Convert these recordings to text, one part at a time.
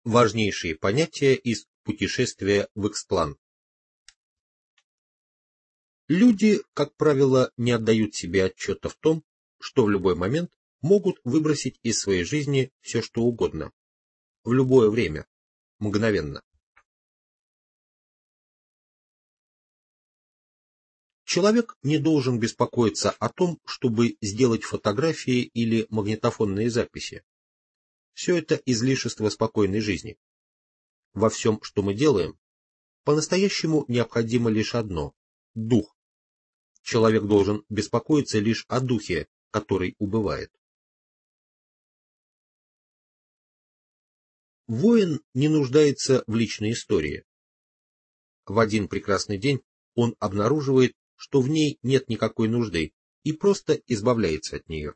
Важнейшие понятия из путешествия в Иксплан. Люди, как правило, не отдают себе отчета в том, что в любой момент могут выбросить из своей жизни все, что угодно, в любое время, мгновенно. Человек не должен беспокоиться о том, чтобы сделать фотографии или магнитофонные записи. Все это излишество спокойной жизни. Во всем, что мы делаем, по-настоящему необходимо лишь одно – дух. Человек должен беспокоиться лишь о духе, который убывает. Воин не нуждается в личной истории. В один прекрасный день он обнаруживает, что в ней нет никакой нужды, и просто избавляется от нее.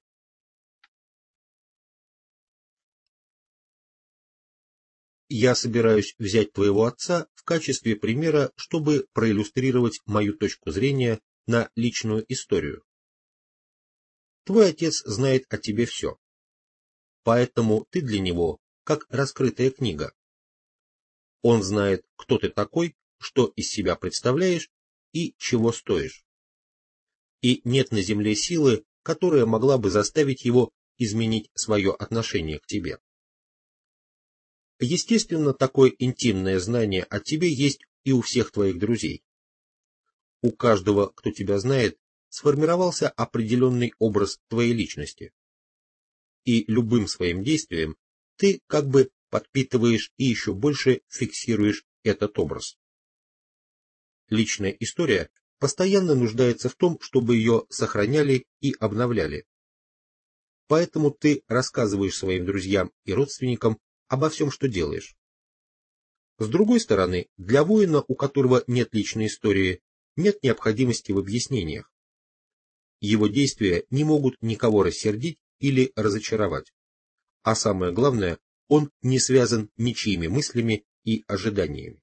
Я собираюсь взять твоего отца в качестве примера, чтобы проиллюстрировать мою точку зрения на личную историю. Твой отец знает о тебе все, поэтому ты для него как раскрытая книга. Он знает, кто ты такой, что из себя представляешь и чего стоишь. И нет на земле силы, которая могла бы заставить его изменить свое отношение к тебе. Естественно, такое интимное знание о тебе есть и у всех твоих друзей. У каждого, кто тебя знает, сформировался определенный образ твоей личности. И любым своим действием ты как бы подпитываешь и еще больше фиксируешь этот образ. Личная история постоянно нуждается в том, чтобы ее сохраняли и обновляли. Поэтому ты рассказываешь своим друзьям и родственникам обо всем, что делаешь. С другой стороны, для воина, у которого нет личной истории, нет необходимости в объяснениях. Его действия не могут никого рассердить или разочаровать. А самое главное, он не связан ничьими мыслями и ожиданиями.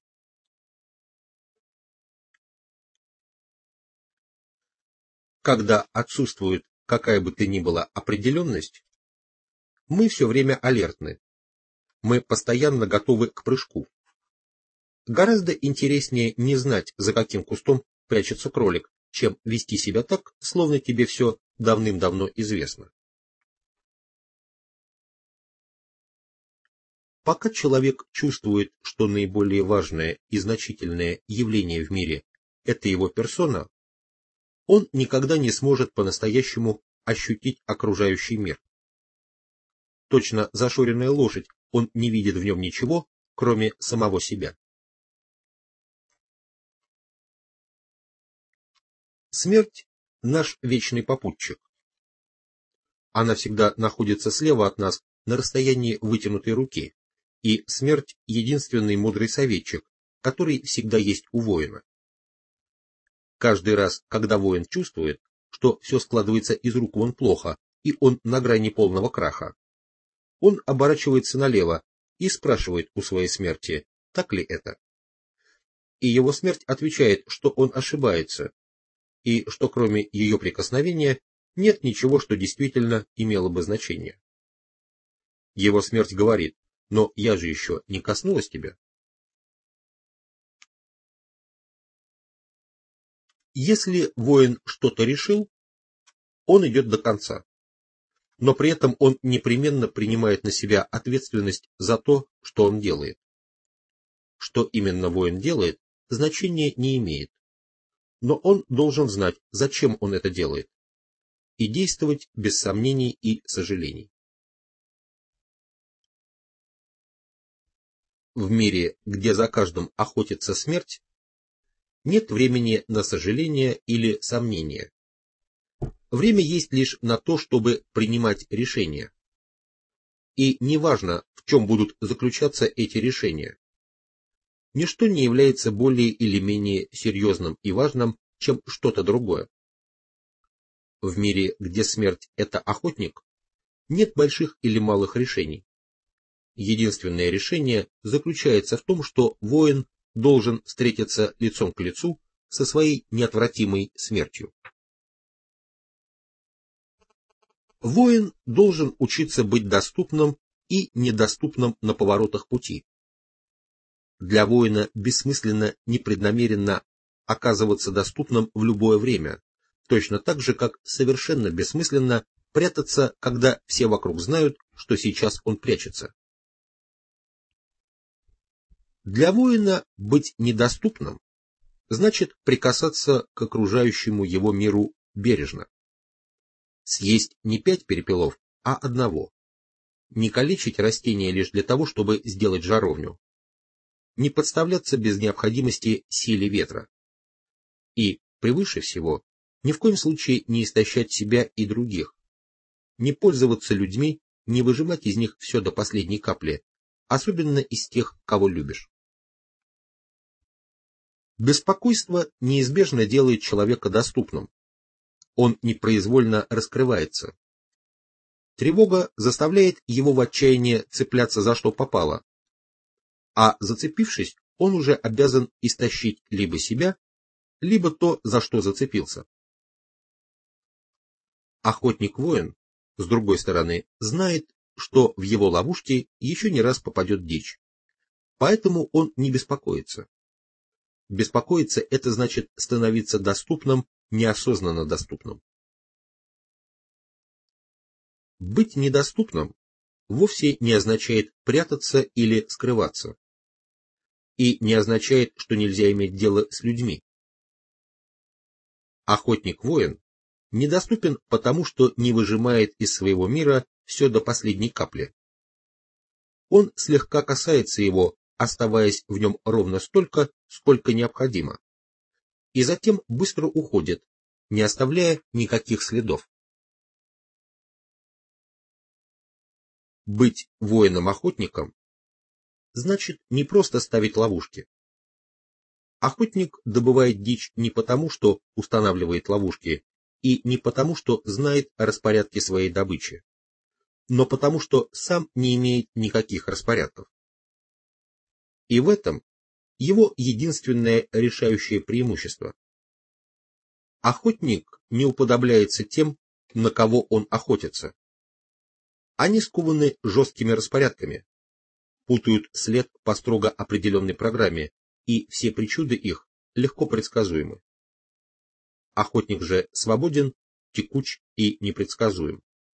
Когда отсутствует какая бы то ни была определенность, мы все время алертны. Мы постоянно готовы к прыжку. Гораздо интереснее не знать, за каким кустом прячется кролик, чем вести себя так, словно тебе все давным-давно известно. Пока человек чувствует, что наиболее важное и значительное явление в мире – это его персона, он никогда не сможет по-настоящему ощутить окружающий мир. Точно зашоренная лошадь, он не видит в нем ничего, кроме самого себя. Смерть – наш вечный попутчик. Она всегда находится слева от нас на расстоянии вытянутой руки, и смерть – единственный мудрый советчик, который всегда есть у воина. Каждый раз, когда воин чувствует, что все складывается из рук вон плохо, и он на грани полного краха, он оборачивается налево и спрашивает у своей смерти, так ли это. И его смерть отвечает, что он ошибается, и что кроме ее прикосновения нет ничего, что действительно имело бы значение. Его смерть говорит: но я же еще не коснулась тебя. Если воин что-то решил, он идет до конца. Но при этом он непременно принимает на себя ответственность за то, что он делает. Что именно воин делает, значения не имеет. Но он должен знать, зачем он это делает, и действовать без сомнений и сожалений. В мире, где за каждым охотится смерть, нет времени на сожаления или сомнения. Время есть лишь на то, чтобы принимать решения. И неважно, в чем будут заключаться эти решения. Ничто не является более или менее серьезным и важным, чем что-то другое. В мире, где смерть – это охотник, нет больших или малых решений. Единственное решение заключается в том, что воин должен встретиться лицом к лицу со своей неотвратимой смертью. Воин должен учиться быть доступным и недоступным на поворотах пути, Для воина бессмысленно непреднамеренно оказываться доступным в любое время, точно так же, как совершенно бессмысленно прятаться, когда все вокруг знают, что сейчас он прячется. Для воина быть недоступным значит прикасаться к окружающему его миру бережно. Съесть не 5 перепелов, а одного. Не калечить растения лишь для того, чтобы сделать жаровню. Не подставляться без необходимости силе ветра. И, превыше всего, ни в коем случае не истощать себя и других. Не пользоваться людьми, не выжимать из них все до последней капли, особенно из тех, кого любишь. Беспокойство неизбежно делает человека доступным. Он непроизвольно раскрывается. Тревога заставляет его в отчаянии цепляться за что попало, а зацепившись, он уже обязан истощить либо себя, либо то, за что зацепился. Охотник-воин, с другой стороны, знает, что в его ловушке еще не раз попадет дичь, поэтому он не беспокоится. Беспокоиться — это значит становиться доступным, неосознанно доступным. Быть недоступным вовсе не означает прятаться или скрываться. И не означает, что нельзя иметь дело с людьми. Охотник-воин недоступен потому, что не выжимает из своего мира все до последней капли. Он слегка касается его, оставаясь в нем ровно столько, сколько необходимо, и затем быстро уходит, не оставляя никаких следов. Быть воином-охотником значит не просто ставить ловушки. Охотник добывает дичь не потому, что устанавливает ловушки, и не потому, что знает о распорядке своей добычи, но потому, что сам не имеет никаких распорядков. И в этом его единственное решающее преимущество. Охотник не уподобляется тем, на кого он охотится. Они скованы жесткими распорядками, путают след по строго определенной программе, и все причуды их легко предсказуемы. Охотник же свободен, текуч и непредсказуем.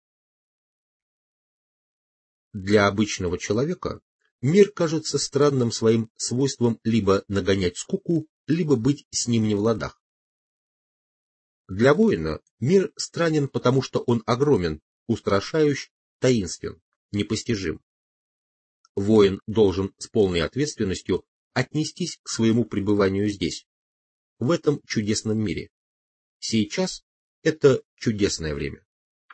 Для обычного человека мир кажется странным своим свойством либо нагонять скуку, либо быть с ним не в ладах. Для воина мир странен, потому что он огромен, устрашающ, таинствен, непостижим. Воин должен с полной ответственностью отнестись к своему пребыванию здесь, в этом чудесном мире. Сейчас это чудесное время.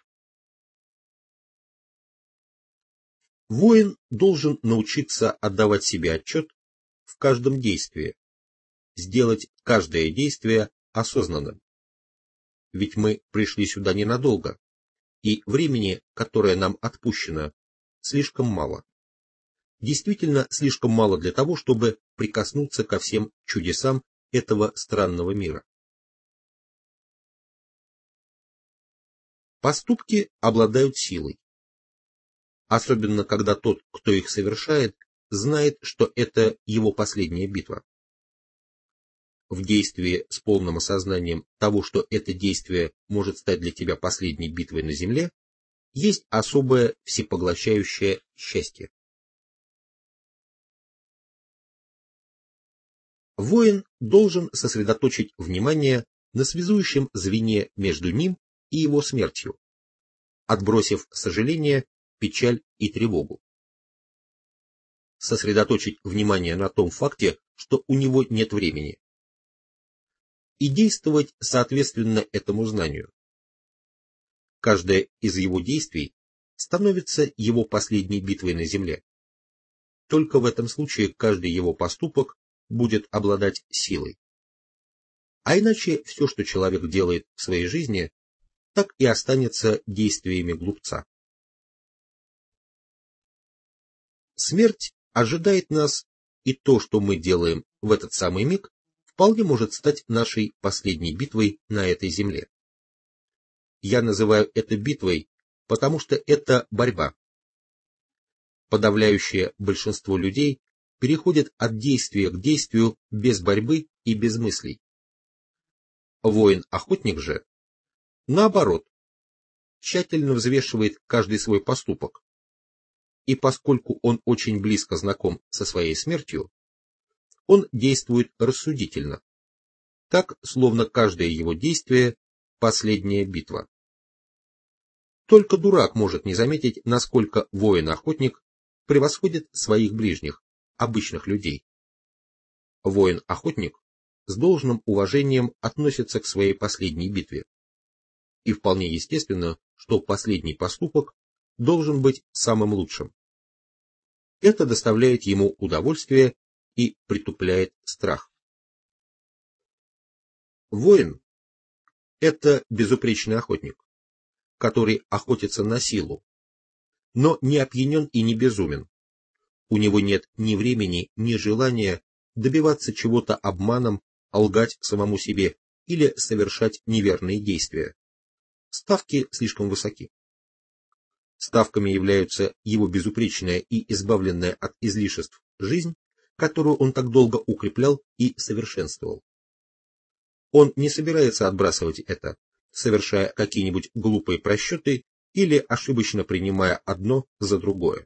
Воин должен научиться отдавать себе отчет в каждом действии, сделать каждое действие осознанным. Ведь мы пришли сюда ненадолго, и времени, которое нам отпущено, слишком мало. Действительно слишком мало для того, чтобы прикоснуться ко всем чудесам этого странного мира. Поступки обладают силой. Особенно, когда тот, кто их совершает, знает, что это его последняя битва. В действии с полным осознанием того, что это действие может стать для тебя последней битвой на земле, есть особое всепоглощающее счастье. Воин должен сосредоточить внимание на связующем звене между ним и его смертью, отбросив сожаление, печаль и тревогу. Сосредоточить внимание на том факте, что у него нет времени. И действовать соответственно этому знанию. Каждое из его действий становится его последней битвой на земле. Только в этом случае каждый его поступок будет обладать силой. А иначе все, что человек делает в своей жизни, так и останется действиями глупца. Смерть ожидает нас, и то, что мы делаем в этот самый миг, вполне может стать нашей последней битвой на этой земле. Я называю это битвой, потому что это борьба. Подавляющее большинство людей переходит от действия к действию без борьбы и без мыслей. Воин-охотник же, наоборот, тщательно взвешивает каждый свой поступок, и поскольку он очень близко знаком со своей смертью, он действует рассудительно, так, словно каждое его действие – последняя битва. Только дурак может не заметить, насколько воин-охотник превосходит своих ближних, обычных людей. Воин-охотник с должным уважением относится к своей последней битве. И вполне естественно, что последний поступок должен быть самым лучшим. Это доставляет ему удовольствие и притупляет страх. Воин – это безупречный охотник, который охотится на силу, но не опьянен и не безумен. У него нет ни времени, ни желания добиваться чего-то обманом, лгать самому себе или совершать неверные действия. Ставки слишком высоки. Ставками являются его безупречная и избавленная от излишеств жизнь, которую он так долго укреплял и совершенствовал. Он не собирается отбрасывать это, совершая какие-нибудь глупые просчеты или ошибочно принимая одно за другое.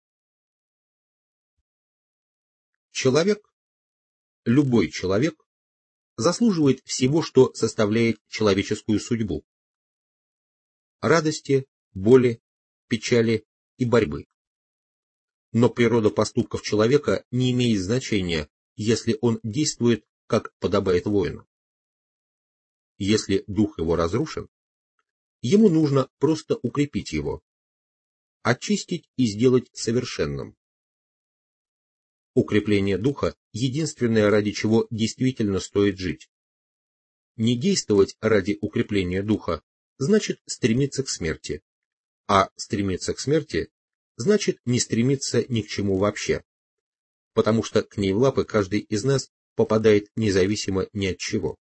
Человек, любой человек, заслуживает всего, что составляет человеческую судьбу. Радости, боли, печали и борьбы. Но природа поступков человека не имеет значения, если он действует, как подобает воину. Если дух его разрушен, ему нужно просто укрепить его, очистить и сделать совершенным. Укрепление духа – единственное, ради чего действительно стоит жить. Не действовать ради укрепления духа значит стремиться к смерти, а стремиться к смерти значит не стремиться ни к чему вообще, потому что к ней в лапы каждый из нас попадает независимо ни от чего.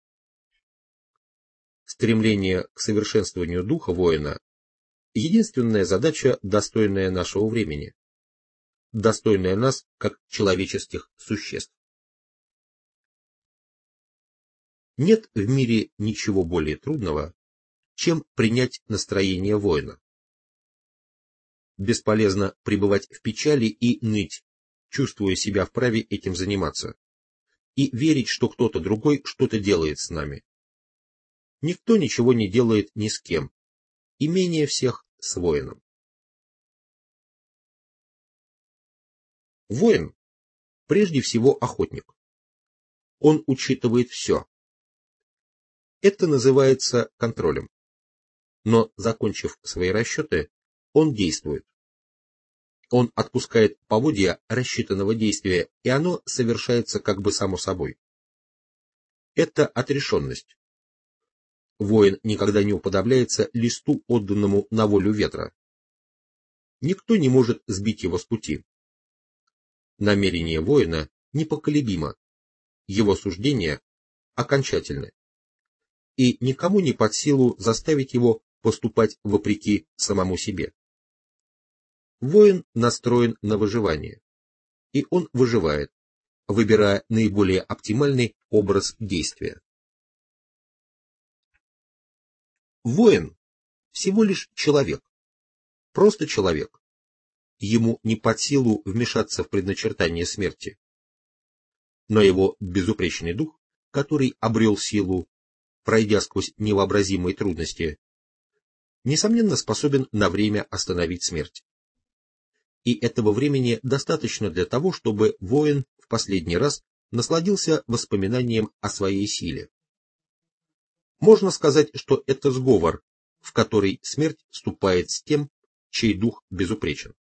Стремление к совершенствованию духа воина – единственная задача, достойная нашего времени, достойная нас как человеческих существ. Нет в мире ничего более трудного, чем принять настроение воина. Бесполезно пребывать в печали и ныть, чувствуя себя вправе этим заниматься, и верить, что кто-то другой что-то делает с нами. Никто ничего не делает ни с кем, и менее всех с воином. Воин прежде всего охотник. Он учитывает все. Это называется контролем. Но, закончив свои расчеты, он действует. Он отпускает поводья рассчитанного действия, и оно совершается как бы само собой. Это отрешенность. Воин никогда не уподобляется листу, отданному на волю ветра. Никто не может сбить его с пути. Намерение воина непоколебимо, его суждения окончательны, и никому не под силу заставить его поступать вопреки самому себе. Воин настроен на выживание, и он выживает, выбирая наиболее оптимальный образ действия. Воин всего лишь человек, просто человек. Ему не под силу вмешаться в предначертание смерти. Но его безупречный дух, который обрел силу, пройдя сквозь невообразимые трудности, несомненно способен на время остановить смерть. И этого времени достаточно для того, чтобы воин в последний раз насладился воспоминанием о своей силе. Можно сказать, что это сговор, в который смерть вступает с тем, чей дух безупречен.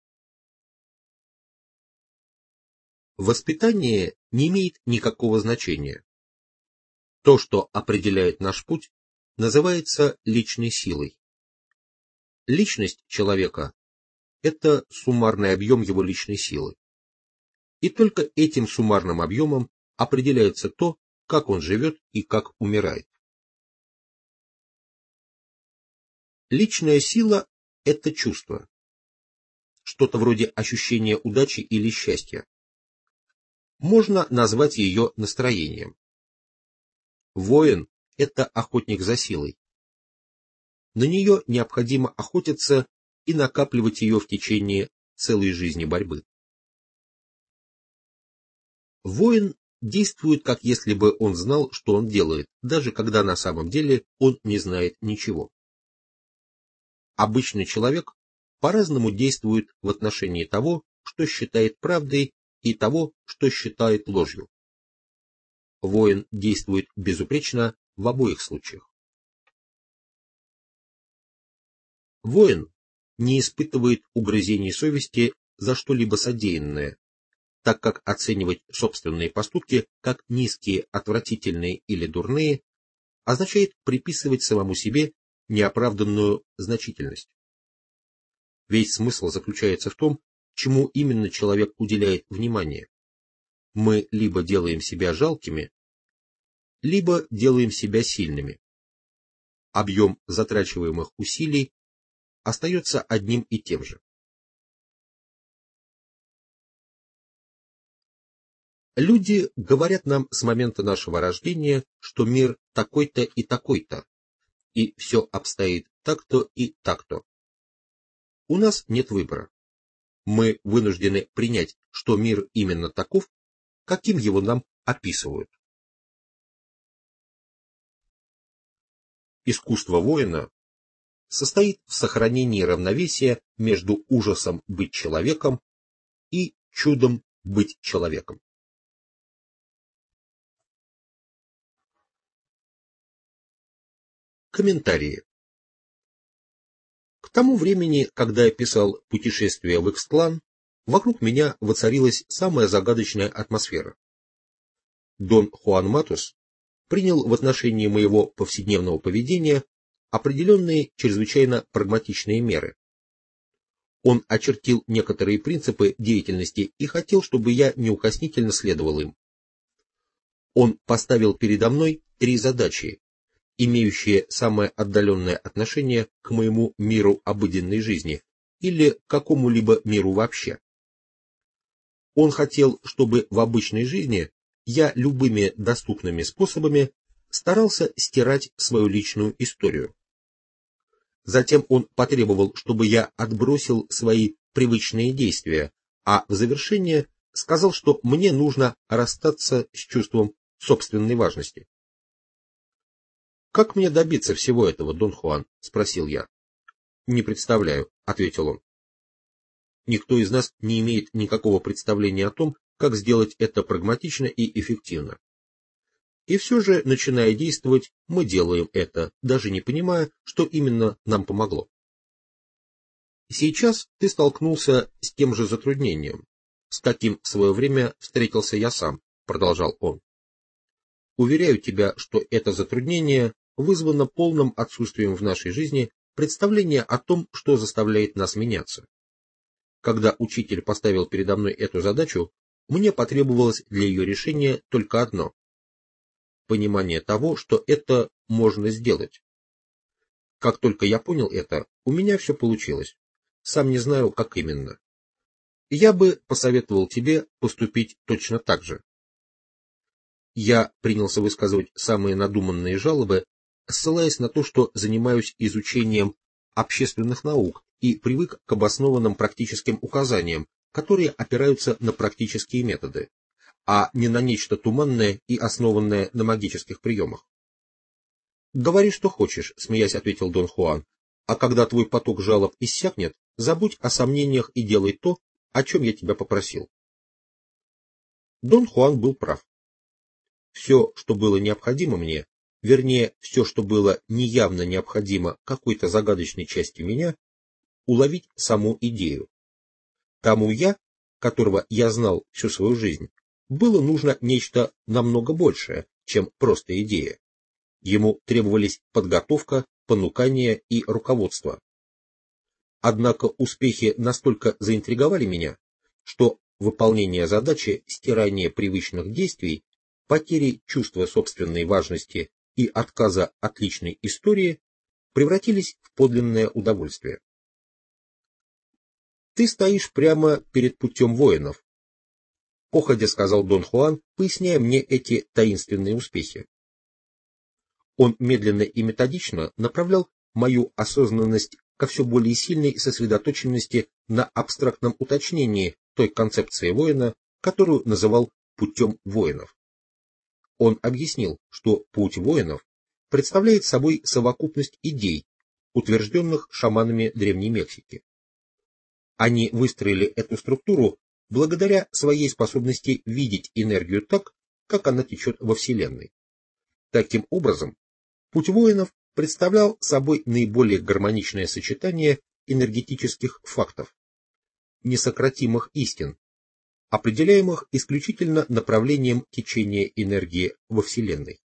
Воспитание не имеет никакого значения. То, что определяет наш путь, называется личной силой. Личность человека – это суммарный объем его личной силы. И только этим суммарным объемом определяется то, как он живет и как умирает. Личная сила – это чувство. Что-то вроде ощущения удачи или счастья. можно назвать ее настроением. Воин — это охотник за силой. На нее необходимо охотиться и накапливать ее в течение целой жизни борьбы. Воин действует, как если бы он знал, что он делает, даже когда на самом деле он не знает ничего. Обычный человек по-разному действует в отношении того, что считает правдой, и того, что считает ложью. Воин действует безупречно в обоих случаях. Воин не испытывает угрызений совести за что-либо содеянное, так как оценивать собственные поступки как низкие, отвратительные или дурные означает приписывать самому себе неоправданную значительность. Весь смысл заключается в том, чему именно человек уделяет внимание. Мы либо делаем себя жалкими, либо делаем себя сильными. Объем затрачиваемых усилий остается одним и тем же. Люди говорят нам с момента нашего рождения, что мир такой-то и такой-то, и все обстоит так-то и так-то. У нас нет выбора. Мы вынуждены принять, что мир именно таков, каким его нам описывают. Искусство воина состоит в сохранении равновесия между ужасом быть человеком и чудом быть человеком. Комментарии. К тому времени, когда я писал «Путешествие в Икстлан», вокруг меня воцарилась самая загадочная атмосфера. Дон Хуан Матус принял в отношении моего повседневного поведения определенные чрезвычайно прагматичные меры. Он очертил некоторые принципы деятельности и хотел, чтобы я неукоснительно следовал им. Он поставил передо мной 3 задачи, имеющие самое отдаленное отношение к моему миру обыденной жизни или к какому-либо миру вообще. Он хотел, чтобы в обычной жизни я любыми доступными способами старался стирать свою личную историю. Затем он потребовал, чтобы я отбросил свои привычные действия, а в завершение сказал, что мне нужно расстаться с чувством собственной важности. «Как мне добиться всего этого, Дон Хуан?» — спросил я. «Не представляю», — ответил он. «Никто из нас не имеет никакого представления о том, как сделать это прагматично и эффективно. И все же, начиная действовать, мы делаем это, даже не понимая, что именно нам помогло. Сейчас ты столкнулся с тем же затруднением, с каким в свое время встретился я сам», — продолжал он. «Уверяю тебя, что это затруднение вызвано полным отсутствием в нашей жизни представления о том, что заставляет нас меняться. Когда учитель поставил передо мной эту задачу, мне потребовалось для ее решения только одно — понимание того, что это можно сделать. Как только я понял это, у меня все получилось. Сам не знаю, как именно. Я бы посоветовал тебе поступить точно так же». Я принялся высказывать самые надуманные жалобы, ссылаясь на то, что занимаюсь изучением общественных наук и привык к обоснованным практическим указаниям, которые опираются на практические методы, а не на нечто туманное и основанное на магических приемах. «Говори, что хочешь», — смеясь ответил Дон Хуан, «а когда твой поток жалоб иссякнет, забудь о сомнениях и делай то, о чем я тебя попросил». Дон Хуан был прав. Все, что было необходимо мне, вернее, все, что было неявно необходимо какой-то загадочной части меня, уловить саму идею. Тому я, которого я знал всю свою жизнь, было нужно нечто намного большее, чем просто идея. Ему требовались подготовка, понукание и руководство. Однако успехи настолько заинтриговали меня, что выполнение задачи стирания привычных действий, потери чувства собственной важности и отказа от личной истории превратились в подлинное удовольствие. Ты стоишь прямо перед путем воинов. — походя сказал Дон Хуан, поясняя мне эти таинственные успехи. Он медленно и методично направлял мою осознанность ко все более сильной сосредоточенности на абстрактном уточнении той концепции воина, которую называл путем воинов. Он объяснил, что путь воинов представляет собой совокупность идей, утвержденных шаманами Древней Мексики. Они выстроили эту структуру благодаря своей способности видеть энергию так, как она течет во Вселенной. Таким образом, путь воинов представлял собой наиболее гармоничное сочетание энергетических фактов, несократимых истин, определяемых исключительно направлением течения энергии во Вселенной.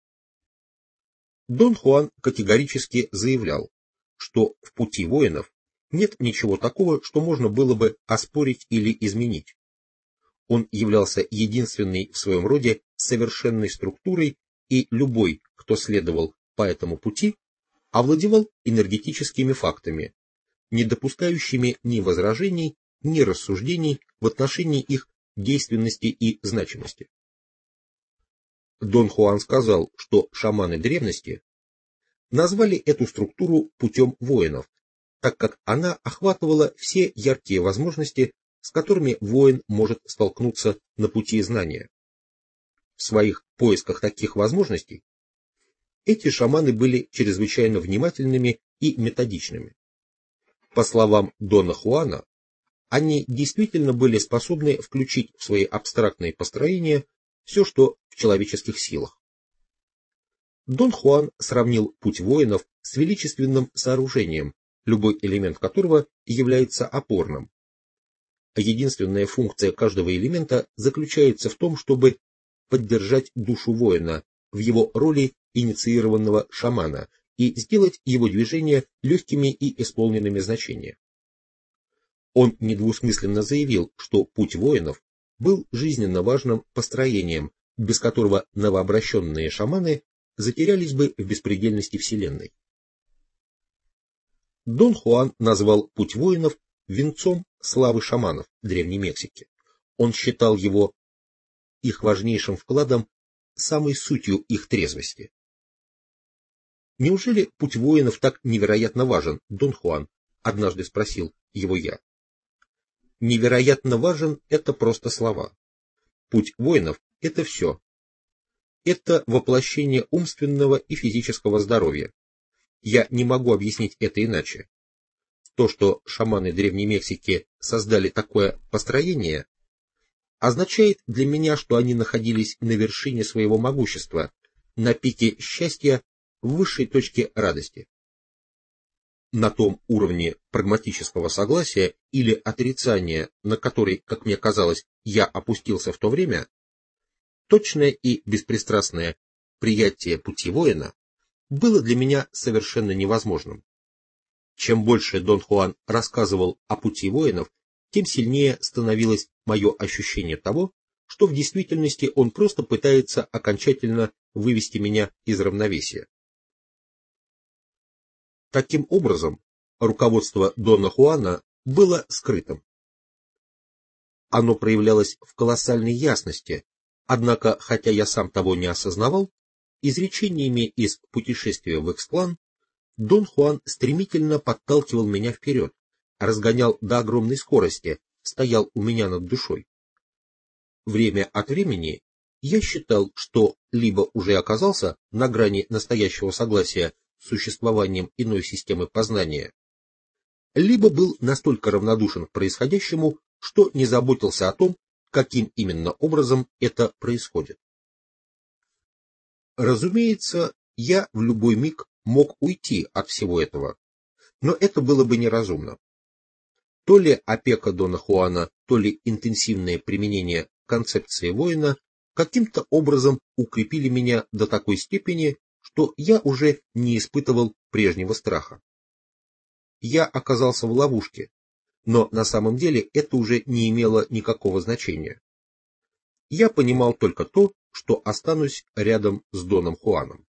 Дон Хуан категорически заявлял, что в пути воинов нет ничего такого, что можно было бы оспорить или изменить. Он являлся единственной в своем роде совершенной структурой, и любой, кто следовал по этому пути, овладевал энергетическими фактами, не допускающими ни возражений, ни рассуждений в отношении их действенности и значимости. Дон Хуан сказал, что шаманы древности назвали эту структуру путем воинов, так как она охватывала все яркие возможности, с которыми воин может столкнуться на пути знания. В своих поисках таких возможностей эти шаманы были чрезвычайно внимательными и методичными. По словам Дона Хуана, они действительно были способны включить в свои абстрактные построения все, что в человеческих силах. Дон Хуан сравнил путь воинов с величественным сооружением, любой элемент которого является опорным. Единственная функция каждого элемента заключается в том, чтобы поддержать душу воина в его роли инициированного шамана и сделать его движения легкими и исполненными значения. Он недвусмысленно заявил, что путь воинов был жизненно важным построением, без которого новообращенные шаманы затерялись бы в беспредельности Вселенной. Дон Хуан назвал путь воинов венцом славы шаманов Древней Мексики. Он считал его их важнейшим вкладом, самой сутью их трезвости. «Неужели путь воинов так невероятно важен, Дон Хуан?» — однажды спросил его я. «Невероятно важен — это просто слова. Путь воинов — это все. Это воплощение умственного и физического здоровья. Я не могу объяснить это иначе. То, что шаманы Древней Мексики создали такое построение, означает для меня, что они находились на вершине своего могущества, на пике счастья, в высшей точке радости. На том уровне прагматического согласия или отрицания, на который, как мне казалось, я опустился в то время, точное и беспристрастное приятие пути воина было для меня совершенно невозможным. Чем больше Дон Хуан рассказывал о пути воинов, тем сильнее становилось мое ощущение того, что в действительности он просто пытается окончательно вывести меня из равновесия. Таким образом, руководство Дона Хуана было скрытым. Оно проявлялось в колоссальной ясности, однако, хотя я сам того не осознавал, изречениями из «Путешествия в Икстлан» Дон Хуан стремительно подталкивал меня вперед, разгонял до огромной скорости, стоял у меня над душой. Время от времени я считал, что либо уже оказался на грани настоящего согласия с существованием иной системы познания, либо был настолько равнодушен к происходящему, что не заботился о том, каким именно образом это происходит. Разумеется, я в любой миг мог уйти от всего этого, но это было бы неразумно. То ли опека Дона Хуана, то ли интенсивное применение концепции воина каким-то образом укрепили меня до такой степени, что я уже не испытывал прежнего страха. Я оказался в ловушке, но на самом деле это уже не имело никакого значения. Я понимал только то, что останусь рядом с Доном Хуаном.